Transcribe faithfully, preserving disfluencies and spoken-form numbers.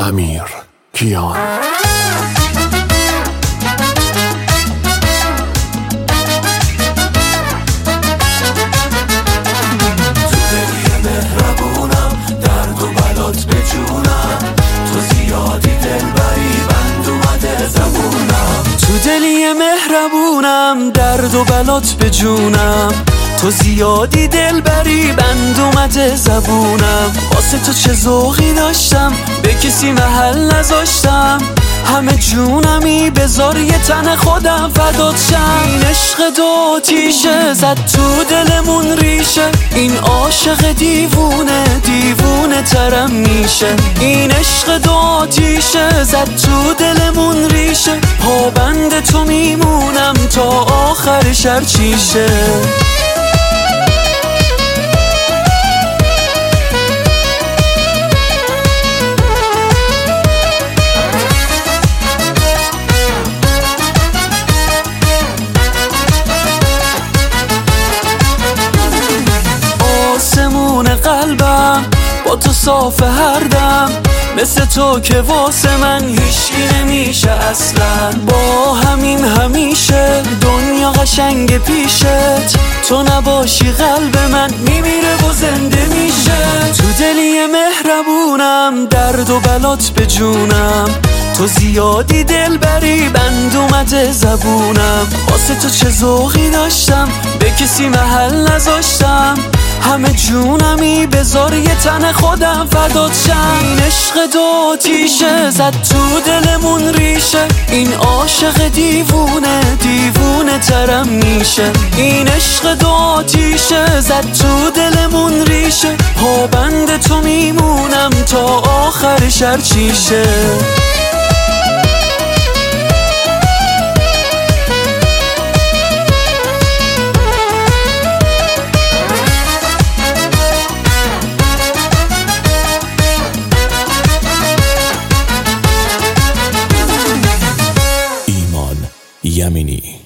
امیر کیان. تو دلی مهربونم درد و بلات به جونم، تو زیادی دلبری بند اومده زبونم. واسه تو چه ذوقی داشتم به کسی محل نذاشتم، همه جونمی بذار یه تن خودم فدات شم. این عشق دو تیشه زد تو دلمون ریشه، این عاشق دیوونه دیوونه ترم میشه. این عشق دو تیشه زد تو دلمون ریشه، پابند تو میمونم تا آخر شر چیشه. قلبم با تو صاف هر دم، مثل تو که واسه من هیچی نمیشه اصلا. با همین همیشه دنیا قشنگ پیشت، تو نباشی قلب من میمیره و زنده میشه. تو دلی مهربونم درد و بلات به جونم، تو زیادی دلبری بند اومده زبونم. واسه تو چه ذوقی داشتم به کسی محل نذاشتم، همه جونمی بذار یه تن خودم فدات شم. این عشق دو تیشه زد تو دلمون ریشه، این عاشق دیوونه دیوونه ترم میشه. این عشق دو تیشه زد تو دلمون ریشه، پابند تو میمونم تا آخر شر چیشه. یمینی